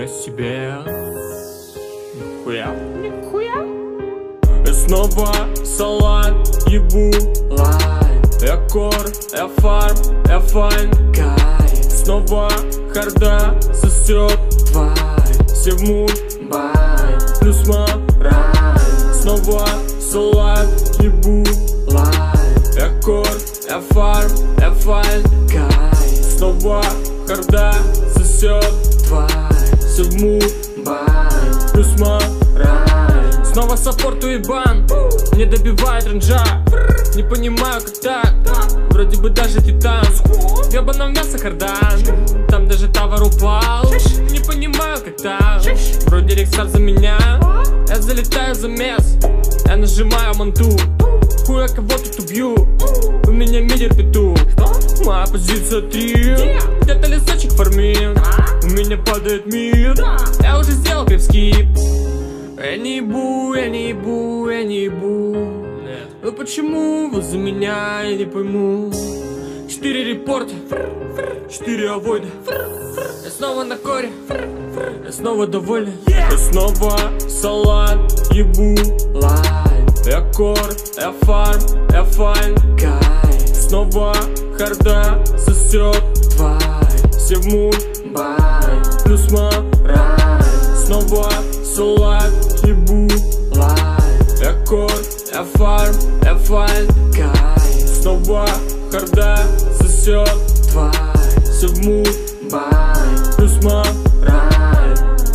Нихуя себе. Нихуя. И снова салат, ебу лайн. Я кор, я фарм, я файн, кайф. Снова харда сосет тварь. Все в мумбай, плюс мораль. Снова салат, ебу лайн. Я кор, я фарм, я файн, кайф. Снова харда сосет тварь. Все в мумбай, плюс мораль. Снова саппорт уебан, не добивает ренджа. Не понимаю, как так, вроде бы даже титан. В ебаном мясо кардан, там даже товар упал. Не понимаю, как так, вроде Рексар за меня. Я залетаю за мес, я нажимаю манту. Хуя кого тут убью, у меня мидер петух. Моя позиция 3, где-то лесочек фармит. У меня падает мир, я уже сделал крипскип. Я не ебу, я не ебу, я не ебу. Но почему вы за меня, я не пойму. 4 репорта, 4 авойда. Я снова на коре, я снова доволен. Я снова салат, ебу лайн. Я кор, я фарм, я файн, кайф. Снова харда сосет тварь. Все в мумбай, плюс мораль. Снова салат, ебу лайн. Я кор, я фарм, я файн, кайф. Снова харда сосет тварь. Все в мумбай, плюс мораль.